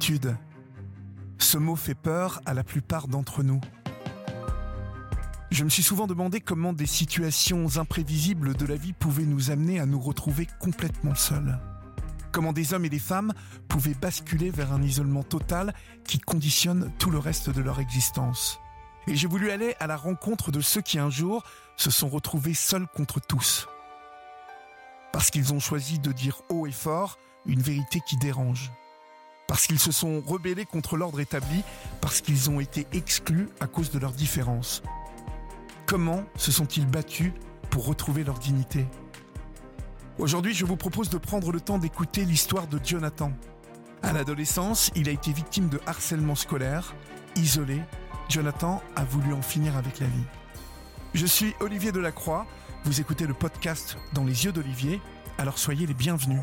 Solitude. Ce mot fait peur à la plupart d'entre nous. Je me suis souvent demandé comment des situations imprévisibles de la vie pouvaient nous amener à nous retrouver complètement seuls. Comment des hommes et des femmes pouvaient basculer vers un isolement total qui conditionne tout le reste de leur existence. Et j'ai voulu aller à la rencontre de ceux qui un jour se sont retrouvés seuls contre tous. Parce qu'ils ont choisi de dire haut et fort une vérité qui dérange. Parce qu'ils se sont rebellés contre l'ordre établi, parce qu'ils ont été exclus à cause de leurs différences. Comment se sont-ils battus pour retrouver leur dignité ? Aujourd'hui, je vous propose de prendre le temps d'écouter l'histoire de Jonathan. À l'adolescence, il a été victime de harcèlement scolaire. Isolé, Jonathan a voulu en finir avec la vie. Je suis Olivier Delacroix, vous écoutez le podcast Dans les yeux d'Olivier, alors soyez les bienvenus.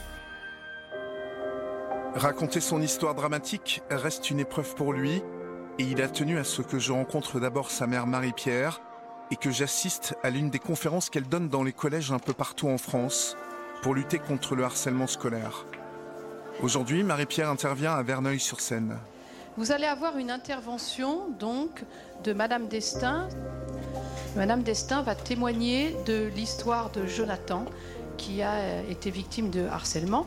Raconter son histoire dramatique reste une épreuve pour lui, et il a tenu à ce que je rencontre d'abord sa mère Marie-Pierre et que j'assiste à l'une des conférences qu'elle donne dans les collèges un peu partout en France pour lutter contre le harcèlement scolaire. Aujourd'hui, Marie-Pierre intervient à Verneuil-sur-Seine. Vous allez avoir une intervention donc de Madame Destin. Madame Destin va témoigner de l'histoire de Jonathan qui a été victime de harcèlement.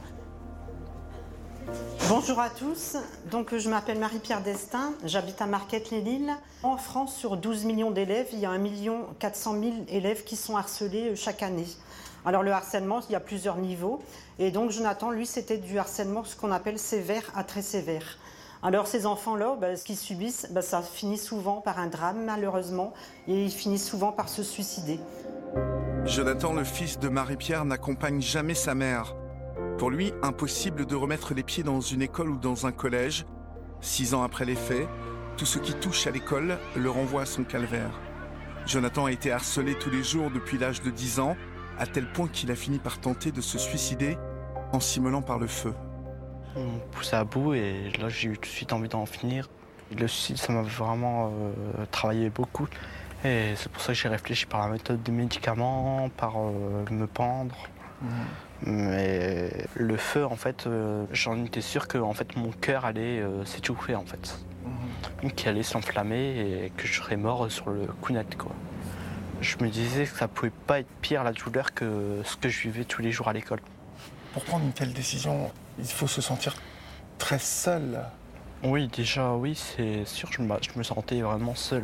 Bonjour à tous, donc je m'appelle Marie-Pierre Destin, j'habite à Marquette-les-Lilles. En France, sur 12 millions d'élèves, il y a 1 400 000 élèves qui sont harcelés chaque année. Alors le harcèlement, il y a plusieurs niveaux, et donc Jonathan, lui, c'était du harcèlement, ce qu'on appelle sévère à très sévère. Alors ces enfants-là, ce qu'ils subissent, ça finit souvent par un drame malheureusement, et ils finissent souvent par se suicider. Jonathan, le fils de Marie-Pierre, n'accompagne jamais sa mère. Pour lui, impossible de remettre les pieds dans une école ou dans un collège. 6 ans après les faits, tout ce qui touche à l'école le renvoie à son calvaire. Jonathan a été harcelé tous les jours depuis l'âge de 10 ans, à tel point qu'il a fini par tenter de se suicider en s'immolant par le feu. On m'a poussé à bout et là j'ai eu tout de suite envie d'en finir. Le suicide, ça m'a vraiment travaillé beaucoup. Et c'est pour ça que j'ai réfléchi par la méthode des médicaments, par me pendre. Mais le feu, en fait, j'en étais sûr que en fait, mon cœur allait s'étouffer, en fait. Qu'il allait s'enflammer et que je serais mort sur le coup net, quoi. Je me disais que ça pouvait pas être pire, la douleur, que ce que je vivais tous les jours à l'école. Pour prendre une telle décision, il faut se sentir très seul. Oui, déjà, oui, c'est sûr, je me sentais vraiment seul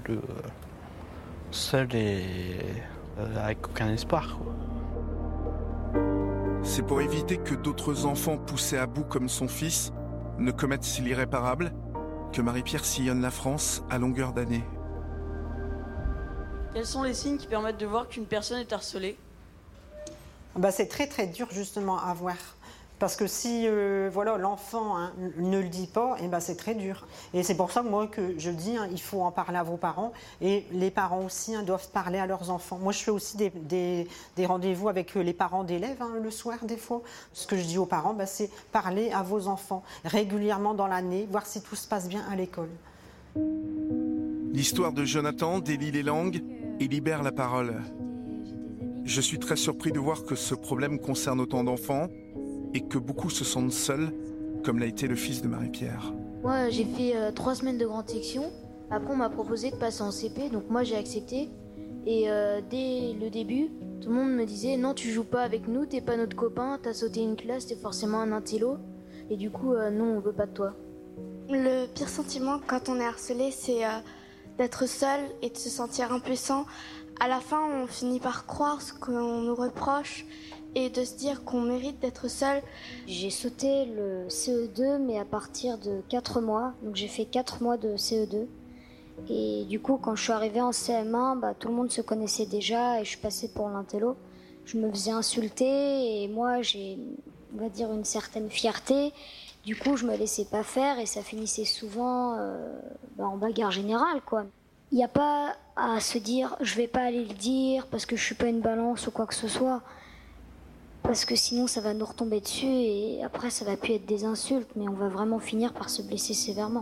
et avec aucun espoir, quoi. C'est pour éviter que d'autres enfants poussés à bout comme son fils ne commettent l'irréparable que Marie-Pierre sillonne la France à longueur d'année. Quels sont les signes qui permettent de voir qu'une personne est harcelée ? C'est très très dur justement à voir. Parce que si l'enfant ne le dit pas, c'est très dur. Et c'est pour ça que moi que je dis, il faut en parler à vos parents. Et les parents aussi doivent parler à leurs enfants. Moi je fais aussi des rendez-vous avec les parents d'élèves le soir des fois. Ce que je dis aux parents, c'est parler à vos enfants régulièrement dans l'année, voir si tout se passe bien à l'école. L'histoire de Jonathan délie les langues et libère la parole. Je suis très surpris de voir que ce problème concerne autant d'enfants et que beaucoup se sentent seuls, comme l'a été le fils de Marie-Pierre. Moi, j'ai fait 3 semaines de grande section. Après, on m'a proposé de passer en CP, donc moi, j'ai accepté. Et dès le début, tout le monde me disait « Non, tu joues pas avec nous, t'es pas notre copain, t'as sauté une classe, t'es forcément un intello. Et du coup, non, on veut pas de toi. » Le pire sentiment quand on est harcelé, c'est d'être seul et de se sentir impuissant. À la fin, on finit par croire ce qu'on nous reproche et de se dire qu'on mérite d'être seul. J'ai sauté le CE2, mais à partir de 4 mois. Donc j'ai fait 4 mois de CE2. Et du coup, quand je suis arrivée en CM1, tout le monde se connaissait déjà et je suis passée pour l'intello. Je me faisais insulter et moi, j'ai, on va dire, une certaine fierté. Du coup, je me laissais pas faire et ça finissait souvent en bagarre générale, quoi. Il n'y a pas à se dire « je vais pas aller le dire parce que je suis pas une balance ou quoi que ce soit ». Parce que sinon ça va nous retomber dessus et après ça va plus être des insultes, mais on va vraiment finir par se blesser sévèrement.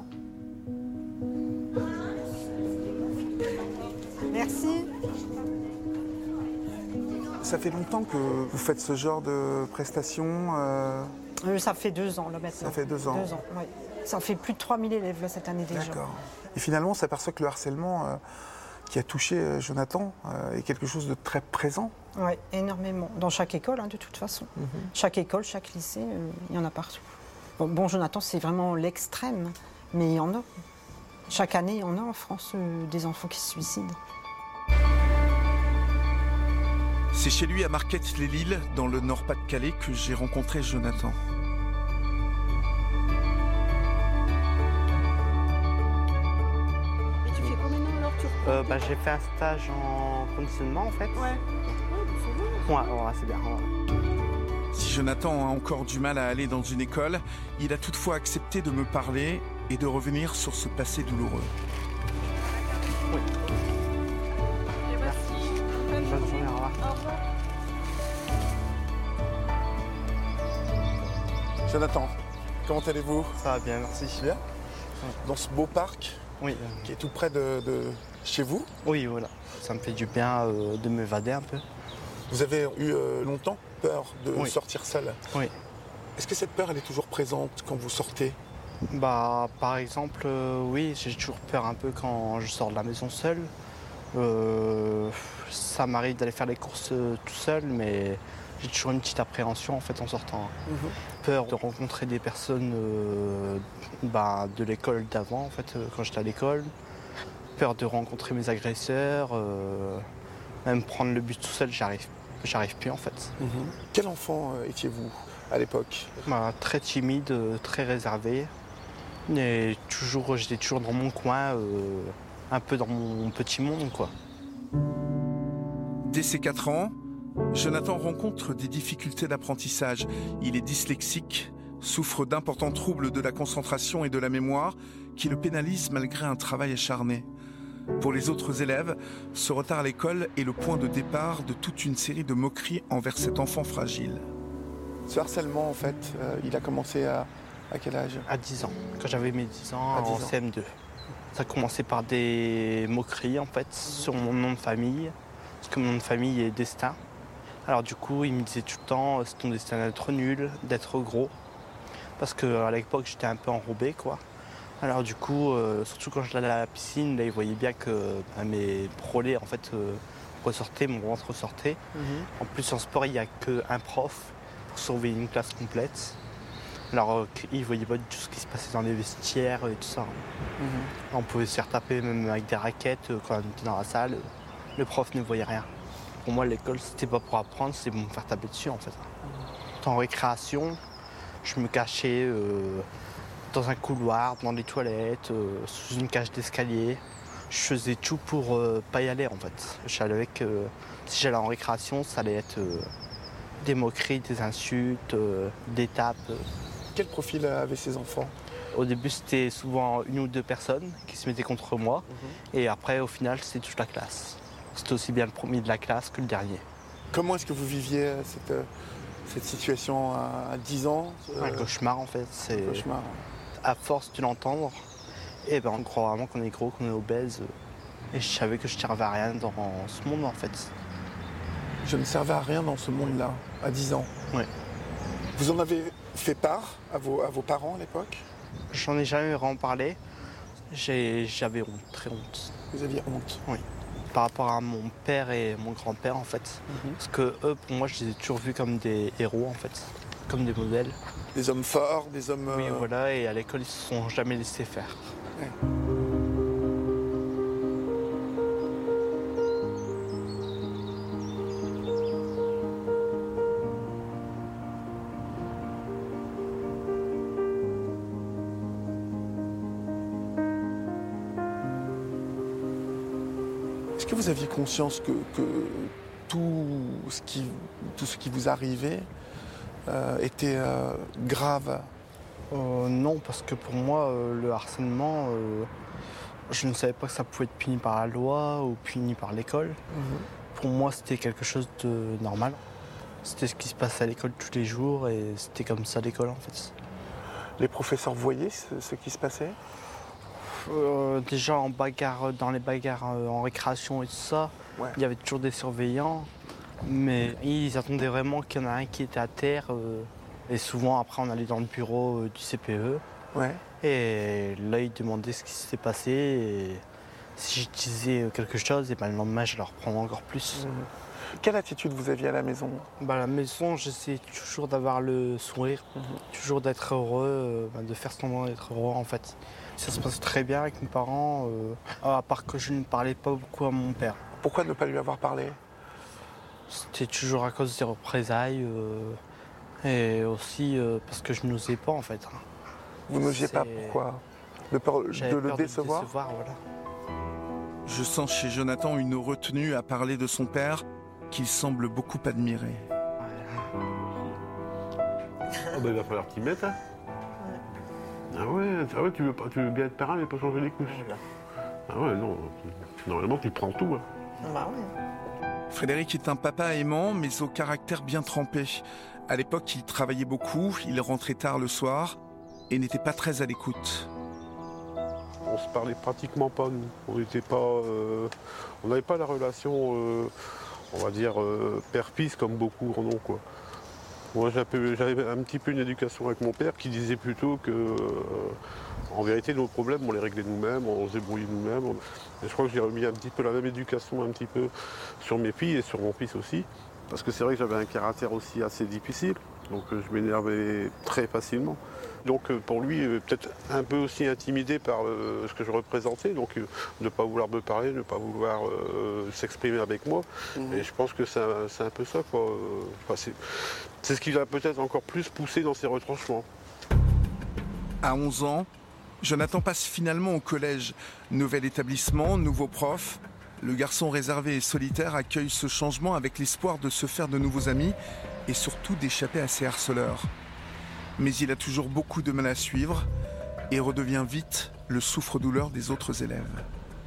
Merci. Ça fait longtemps que vous faites ce genre de prestations Ça fait 2 ans là maintenant. Ça fait 2 ans. 2 ans, oui. Ça fait plus de 3000 élèves là, cette année déjà. D'accord. Et finalement, on s'aperçoit que le harcèlement qui a touché Jonathan est quelque chose de très présent. Oui, énormément. Dans chaque école, de toute façon. Chaque école, chaque lycée, il y en a partout. Bon, Jonathan, c'est vraiment l'extrême, mais il y en a. Chaque année, il y en a en France des enfants qui se suicident. C'est chez lui à Marquette-les-Lilles, dans le Nord-Pas-de-Calais, que j'ai rencontré Jonathan. Et tu fais combien de temps alors J'ai fait un stage en conditionnement en fait. Ouais. Ouais, c'est bien. Ouais. Si Jonathan a encore du mal à aller dans une école, il a toutefois accepté de me parler et de revenir sur ce passé douloureux. Oui. Et merci. Bonne journée, au revoir. Au revoir. Jonathan, comment allez-vous? Ça va bien, merci. Bien. Dans ce beau parc Oui. qui est tout près de chez vous, Oui, voilà. Ça me fait du bien de m'évader un peu. vous avez eu longtemps peur de Oui. sortir seul. Oui. Est-ce que cette peur, elle est toujours présente quand vous sortez? Par exemple, oui, j'ai toujours peur un peu quand je sors de la maison seul. Ça m'arrive d'aller faire les courses tout seul, mais j'ai toujours une petite appréhension en fait en sortant. Peur de rencontrer des personnes de l'école d'avant en fait, quand j'étais à l'école. Peur de rencontrer mes agresseurs. Même prendre le bus tout seul, j'arrive plus en fait. Quel enfant étiez-vous à l'époque? Très timide, très réservé. Et j'étais toujours dans mon coin, un peu dans mon petit monde, quoi. Dès ses 4 ans, Jonathan rencontre des difficultés d'apprentissage. Il est dyslexique, souffre d'importants troubles de la concentration et de la mémoire qui le pénalisent malgré un travail acharné. Pour les autres élèves, ce retard à l'école est le point de départ de toute une série de moqueries envers cet enfant fragile. Ce harcèlement, en fait, il a commencé à quel âge? À 10 ans, quand j'avais mes 10 ans, À 10 en ans. CM2. Ça a commencé par des moqueries en fait sur mon nom de famille, parce que mon nom de famille est Destin. Alors du coup, il me disait tout le temps, c'est ton destin d'être nul, d'être gros. Parce qu'à l'époque, j'étais un peu enrobé, quoi. Alors du coup, surtout quand je allais à la piscine, là, il voyait bien que mes prolets, en fait, ressortaient, mon ventre ressortait. En plus, en sport, il n'y a qu'un prof pour surveiller une classe complète. Alors, il ne voyait pas du tout ce qui se passait dans les vestiaires et tout ça. On pouvait se faire taper même avec des raquettes quand on était dans la salle. Le prof ne voyait rien. Pour moi, l'école, c'était pas pour apprendre, c'était pour me faire taper dessus, en fait. En récréation, je me cachais dans un couloir, dans les toilettes, sous une cage d'escalier. Je faisais tout pour pas y aller, en fait. Je savais que si j'allais en récréation, ça allait être des moqueries, des insultes, des tapes. Quel profil avaient ces enfants? Au début, c'était souvent une ou deux personnes qui se mettaient contre moi. Et après, au final, c'était toute la classe. C'était aussi bien le premier de la classe que le dernier. Comment est-ce que vous viviez cette situation à 10 ans? Un cauchemar, en fait. Un cauchemar. À force de l'entendre, on croit vraiment qu'on est gros, qu'on est obèse. Et je savais que je ne servais à rien dans ce monde, en fait. Je ne servais à rien dans ce monde-là, à 10 ans. Oui. Vous en avez fait part à vos parents à l'époque? J'en ai jamais vraiment parlé. J'avais honte, très honte. Vous aviez honte? Oui. Par rapport à mon père et mon grand-père, en fait. Parce que eux, pour moi, je les ai toujours vus comme des héros, en fait. Comme des modèles. Des hommes forts, des hommes... Oui, voilà, et à l'école, ils se sont jamais laissés faire. Ouais. Est-ce que vous aviez conscience que tout ce qui vous arrivait était grave? Non, parce que pour moi, le harcèlement, je ne savais pas que ça pouvait être puni par la loi ou puni par l'école. Pour moi, c'était quelque chose de normal. C'était ce qui se passait à l'école tous les jours et c'était comme ça l'école, en fait. Les professeurs voyaient ce qui se passait? Déjà dans les bagarres en récréation et tout ça, Ouais. il y avait toujours des surveillants, mais ils attendaient vraiment qu'il y en a un qui était à terre. Et souvent après on allait dans le bureau du CPE Ouais. Et là, ils demandaient ce qui s'était passé. Et si je disais quelque chose, et ben, le lendemain, je leur prends encore plus. Quelle attitude vous aviez à la maison? À la maison, j'essaie toujours d'avoir le sourire, toujours d'être heureux, de faire semblant d'être heureux en fait. Ça se passe très bien avec mes parents, à part que je ne parlais pas beaucoup à mon père. Pourquoi ne pas lui avoir parlé? C'était toujours à cause des représailles et aussi parce que je n'osais pas en fait. Vous n'osiez pas, pourquoi? De peur de le décevoir? Voilà. Je sens chez Jonathan une retenue à parler de son père qu'il semble beaucoup admirer. Il va falloir t'y mettre. Hein. Ah ouais, tu veux bien être parent mais pas changer les couches. Ah ouais, non. Normalement, tu prends tout. Hein. Bah ouais. Frédéric est un papa aimant, mais au caractère bien trempé. À l'époque, il travaillait beaucoup, il rentrait tard le soir et n'était pas très à l'écoute. On se parlait pratiquement pas, nous. On n'était pas, on n'avait pas la relation, on va dire, père-fils comme beaucoup en ont, quoi. Moi, j'avais un petit peu une éducation avec mon père qui disait plutôt que, en vérité, nos problèmes, on les réglait nous-mêmes, on se débrouillait nous-mêmes. Et je crois que j'ai remis un petit peu la même éducation un petit peu sur mes filles et sur mon fils aussi. Parce que c'est vrai que j'avais un caractère aussi assez difficile, donc je m'énervais très facilement. Donc pour lui, peut-être un peu aussi intimidé par ce que je représentais, donc ne pas vouloir me parler, ne pas vouloir s'exprimer avec moi. Et je pense que c'est un peu ça, quoi. Enfin, c'est ce qui l'a peut-être encore plus poussé dans ses retranchements. À 11 ans, Jonathan passe finalement au collège. Nouvel établissement, nouveau prof. Le garçon réservé et solitaire accueille ce changement avec l'espoir de se faire de nouveaux amis et surtout d'échapper à ses harceleurs. Mais il a toujours beaucoup de mal à suivre et redevient vite le souffre-douleur des autres élèves.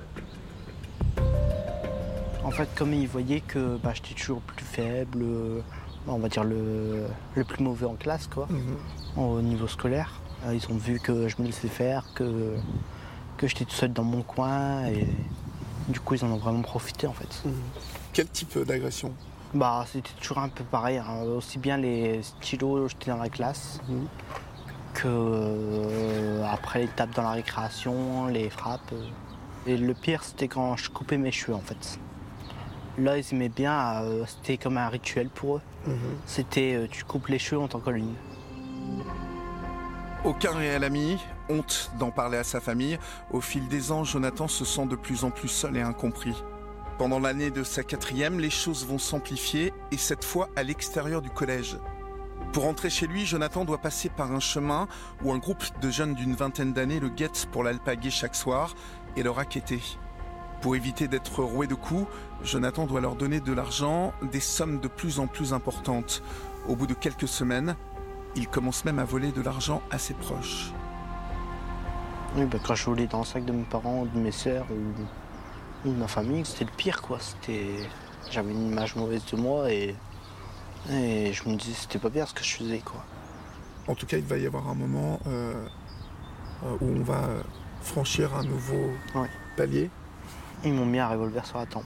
En fait, comme ils voyaient que j'étais toujours plus faible, on va dire le plus mauvais en classe, quoi, au niveau scolaire, ils ont vu que je me laissais faire, que j'étais tout seul dans mon coin et du coup, ils en ont vraiment profité, en fait. Quel type d'agression? C'était toujours un peu pareil, hein. Aussi bien les stylos jetés dans la classe que après les tapes dans la récréation, les frappes. Et le pire, c'était quand je coupais mes cheveux, en fait. Là, ils aimaient bien, c'était comme un rituel pour eux. C'était tu coupes les cheveux, on t'en colle une. Aucun réel ami, honte d'en parler à sa famille. Au fil des ans, Jonathan se sent de plus en plus seul et incompris. Pendant l'année de sa 4e, les choses vont s'amplifier et cette fois à l'extérieur du collège. Pour rentrer chez lui, Jonathan doit passer par un chemin où un groupe de jeunes d'une vingtaine d'années le guette pour l'alpaguer chaque soir et le racketter. Pour éviter d'être roué de coups, Jonathan doit leur donner de l'argent, des sommes de plus en plus importantes. Au bout de quelques semaines, il commence même à voler de l'argent à ses proches. Oui, quand je volais dans le sac de mes parents, de mes sœurs ou de ma famille, c'était le pire, quoi. J'avais une image mauvaise de moi et je me disais que c'était pas bien ce que je faisais, quoi. En tout cas, il va y avoir un moment où on va franchir un nouveau palier. Ils m'ont mis un revolver sur la tempe.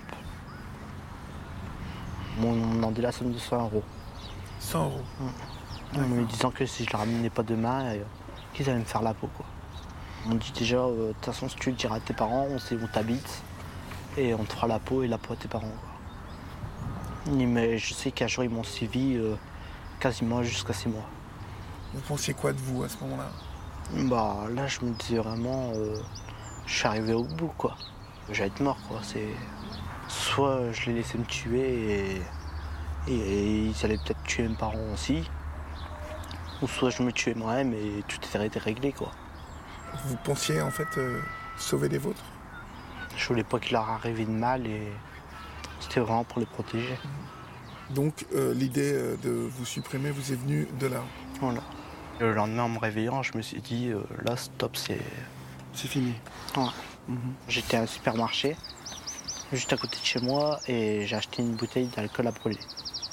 Ils m'ont demandé la somme de 100 €. 100 €. En me disant que si je le ramenais pas demain, qu'ils allaient me faire la peau, quoi. On me dit déjà, de toute façon, si tu le diras à tes parents, on sait où t'habites et on te fera la peau et la peau à tes parents, quoi. Mais je sais qu'un jour, ils m'ont suivi quasiment jusqu'à 6 mois. Vous pensiez quoi de vous à ce moment-là? Là, je me disais vraiment, je suis arrivé au bout, quoi. J'allais être mort, quoi. Soit je les laissais me tuer et ils allaient peut-être tuer mes parents aussi, ou soit je me tuais moi-même et tout était réglé, quoi. Vous pensiez en fait sauver les vôtres? Je voulais pas qu'il leur arrive de mal et c'était vraiment pour les protéger. Donc l'idée de vous supprimer vous est venue de là? Voilà. Le lendemain en me réveillant, je me suis dit là stop, c'est fini. Ouais. J'étais à un supermarché juste à côté de chez moi et j'ai acheté une bouteille d'alcool à brûler.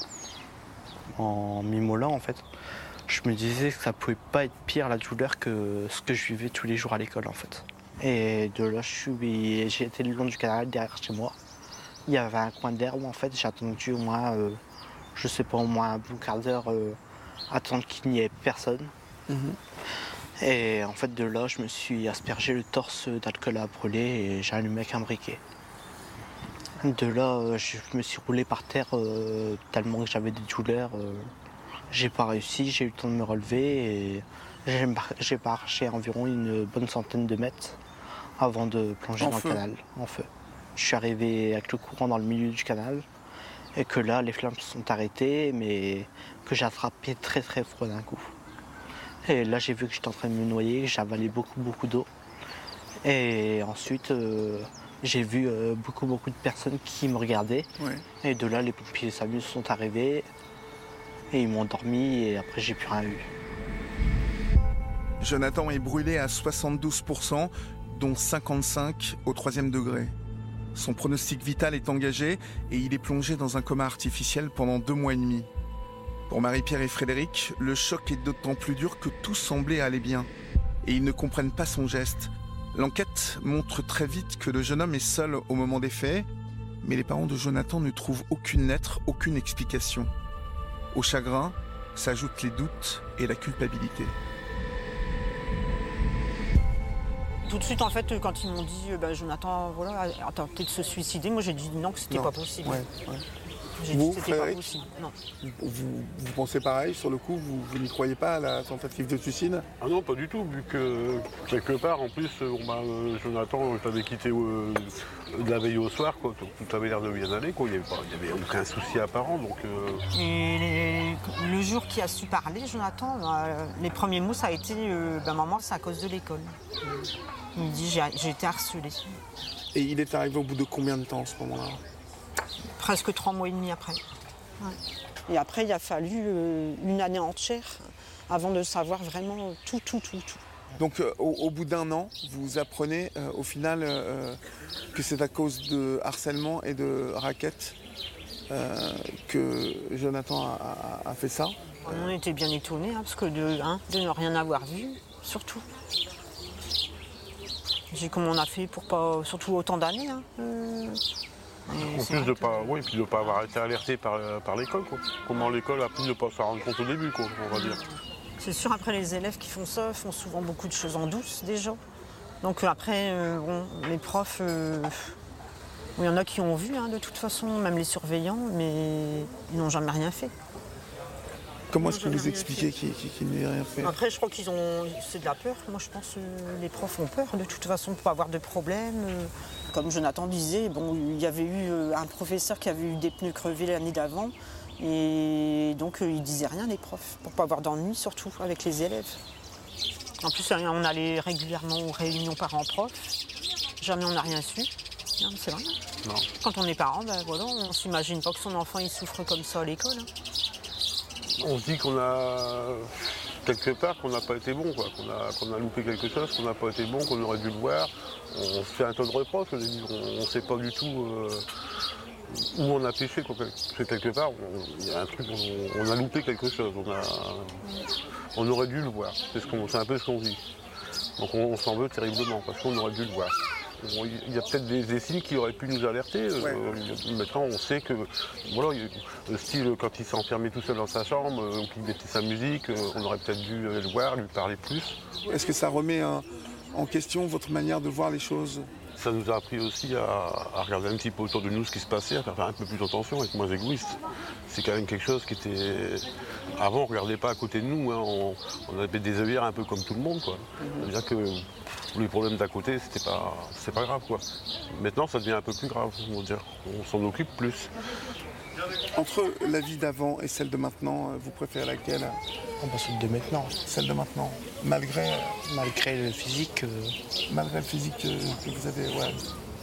En m'immolant, en fait, je me disais que ça pouvait pas être pire la douleur que ce que je vivais tous les jours à l'école, en fait. Et de là, j'ai été le long du canal derrière chez moi. Il y avait un coin d'herbe, en fait, j'ai attendu au moins, au moins un bon quart d'heure, attendre qu'il n'y ait personne. Et en fait, de là, je me suis aspergé le torse d'alcool à brûler et j'ai allumé avec un briquet. De là, je me suis roulé par terre tellement que j'avais des douleurs. J'ai pas réussi, j'ai eu le temps de me relever et j'ai marché environ une bonne centaine de mètres avant de plonger dans le canal, en feu. Je suis arrivé avec le courant dans le milieu du canal et que là, les flammes se sont arrêtées, mais que j'ai attrapé très très froid d'un coup. Et là, j'ai vu que j'étais en train de me noyer, que j'avalais beaucoup d'eau. Et ensuite, j'ai vu beaucoup de personnes qui me regardaient. Ouais. Et de là, les pompiers SAMU sont arrivés et ils m'ont endormi et après, j'ai plus rien eu. Jonathan est brûlé à 72%, dont 55% au 3e degré. Son pronostic vital est engagé et il est plongé dans un coma artificiel pendant 2 mois et demi. Pour Marie-Pierre et Frédéric, le choc est d'autant plus dur que tout semblait aller bien. Et ils ne comprennent pas son geste. L'enquête montre très vite que le jeune homme est seul au moment des faits, mais les parents de Jonathan ne trouvent aucune lettre, aucune explication. Au chagrin s'ajoutent les doutes et la culpabilité. Tout de suite, en fait, quand ils m'ont dit Jonathan, voilà, a tenté de se suicider, moi j'ai dit non, que c'était pas possible. Ouais. J'ai dit que c'était pas possible. Non. Vous pensez pareil sur le coup, vous n'y croyez pas à la tentative de suicide? Ah non, pas du tout, vu que quelque part, en plus, Jonathan t'avait quitté de la veille au soir, quoi. Tout avait l'air de bien aller, quoi. Il n'y avait aucun souci apparent, donc... Et le jour qu'il a su parler, Jonathan, les premiers mots, ça a été maman, c'est à cause de l'école. Il me dit j'ai été harcelée. Et il est arrivé au bout de combien de temps, à ce moment-là? Presque 3 mois et demi après. Ouais. Et après, il a fallu une année entière avant de savoir vraiment tout. Donc au bout d'1 an, vous apprenez au final que c'est à cause de harcèlement et de raquettes que Jonathan a fait ça. On était bien étonnés, parce que de ne rien avoir vu, surtout. J'ai comment on a fait pour pas, surtout autant d'années. En plus de pas, puis de ne pas avoir été alerté par l'école, quoi. Comment l'école a pu ne pas s'en rendre compte au début, quoi, on va dire. C'est sûr, après les élèves qui font ça font souvent beaucoup de choses en douce déjà. Donc après, les profs, il y en a qui ont vu de toute façon, même les surveillants, mais ils n'ont jamais rien fait. Comment est-ce que vous expliquez qu'ils n'aient rien fait? Après, je crois c'est de la peur. Moi, je pense que les profs ont peur de toute façon pour pas avoir de problème. Comme Jonathan disait, il y avait eu un professeur qui avait eu des pneus crevés l'année d'avant. Et donc, ils disaient rien, les profs, pour pas avoir d'ennui, surtout avec les élèves. En plus, on allait régulièrement aux réunions parents-profs. Jamais on n'a rien su. Non, c'est vrai. Non. Quand on est parent, on s'imagine pas que son enfant il souffre comme ça à l'école. On se dit qu'on a quelque part qu'on n'a pas été bon, quoi, qu'on a loupé quelque chose, qu'on n'a pas été bon, qu'on aurait dû le voir. On se fait un tas de reproches, on ne sait pas du tout où on a péché, quoi. Parce que quelque part, il y a un truc, on a loupé quelque chose, on aurait dû le voir. C'est un peu ce qu'on vit. Donc on s'en veut terriblement parce qu'on aurait dû le voir. Il y a peut-être des signes qui auraient pu nous alerter. Maintenant, on sait que, voilà, le style, quand il s'est enfermé tout seul dans sa chambre, ou qu'il mettait sa musique, on aurait peut-être dû le voir, lui parler plus. Est-ce que ça remet en question votre manière de voir les choses? Ça nous a appris aussi à regarder un petit peu autour de nous ce qui se passait, à faire un peu plus attention, être moins égoïste. C'est quand même quelque chose qui était... Avant, on ne regardait pas à côté de nous, on avait des œillères un peu comme tout le monde, quoi. C'est-à-dire que les problèmes d'à côté, c'est pas grave, quoi. Maintenant, ça devient un peu plus grave, on s'en occupe plus. Entre la vie d'avant et celle de maintenant, vous préférez laquelle? Celle de maintenant. Celle de maintenant, malgré le physique. Malgré le physique que vous avez, ouais.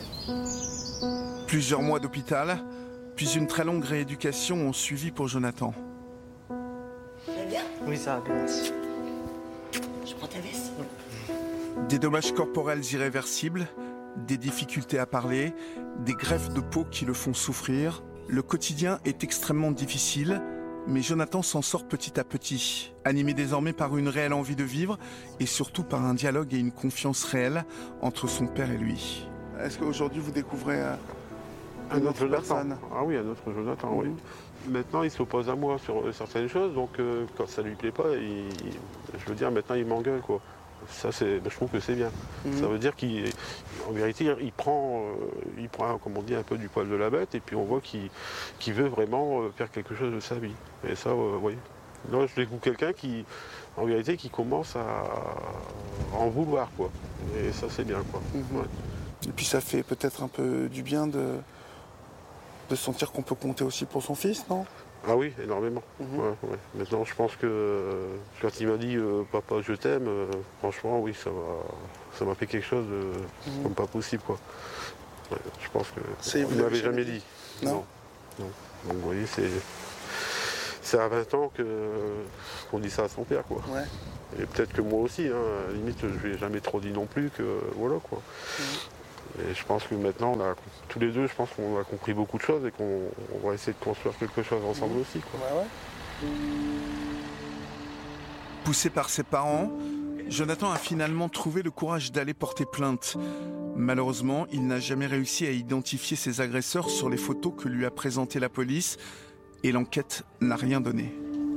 Plusieurs mois d'hôpital, puis une très longue rééducation ont suivi pour Jonathan. Ça va bien? Oui, ça va bien, merci. Je prends ta veste? Des dommages corporels irréversibles, des difficultés à parler, des greffes de peau qui le font souffrir. Le quotidien est extrêmement difficile, mais Jonathan s'en sort petit à petit, animé désormais par une réelle envie de vivre et surtout par un dialogue et une confiance réelle entre son père et lui. Est-ce qu'aujourd'hui vous découvrez un autre personne? Ah oui, un autre Jonathan, oui. Maintenant, il s'oppose à moi sur certaines choses, donc quand ça lui plaît pas, je veux dire, maintenant il m'engueule, quoi. Ça, je trouve que c'est bien. Ça veut dire qu'en vérité, il prend, comme on dit, un peu du poil de la bête, et puis on voit qu'il veut vraiment faire quelque chose de sa vie. Et ça, oui. Là, je découvre quelqu'un qui, en vérité, qui commence à en vouloir, quoi. Et ça, c'est bien, quoi. Ouais. Et puis ça fait peut-être un peu du bien de sentir qu'on peut compter aussi pour son fils, non? Ah oui, énormément. Ouais. Maintenant, je pense que quand il m'a dit « Papa, je t'aime », franchement, oui, ça m'a fait quelque chose de comme pas possible, quoi. Ouais, je pense que vous ne m'avez jamais dit. Non. Donc, vous voyez, c'est à 20 ans qu'on dit ça à son père, quoi. Ouais. Et peut-être que moi aussi, hein, à la limite, je ne lui ai jamais trop dit non plus, que voilà, quoi. Et je pense que maintenant, tous les deux, je pense qu'on a compris beaucoup de choses et qu'on va essayer de construire quelque chose ensemble aussi, quoi. Ouais. Poussé par ses parents, Jonathan a finalement trouvé le courage d'aller porter plainte. Malheureusement, il n'a jamais réussi à identifier ses agresseurs sur les photos que lui a présentées la police et l'enquête n'a rien donné.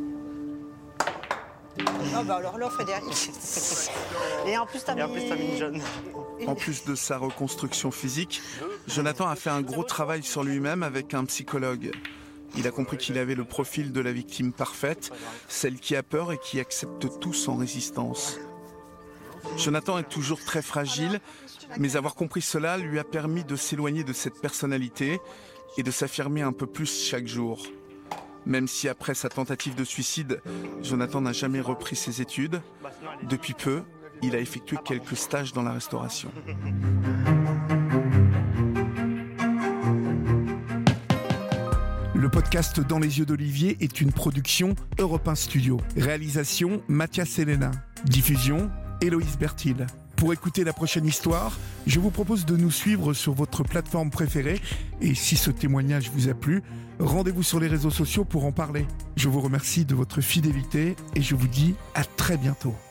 Ah bah alors là, Frédéric. Et en plus, t'as mis une jeune. En plus de sa reconstruction physique, Jonathan a fait un gros travail sur lui-même avec un psychologue. Il a compris qu'il avait le profil de la victime parfaite, celle qui a peur et qui accepte tout sans résistance. Jonathan est toujours très fragile, mais avoir compris cela lui a permis de s'éloigner de cette personnalité et de s'affirmer un peu plus chaque jour. Même si après sa tentative de suicide, Jonathan n'a jamais repris ses études, depuis peu, il a effectué quelques stages dans la restauration. Le podcast Dans les yeux d'Olivier est une production Europe 1 Studio. Réalisation Mathias Helena. Diffusion Héloïse Bertil. Pour écouter la prochaine histoire, je vous propose de nous suivre sur votre plateforme préférée. Et si ce témoignage vous a plu, rendez-vous sur les réseaux sociaux pour en parler. Je vous remercie de votre fidélité et je vous dis à très bientôt.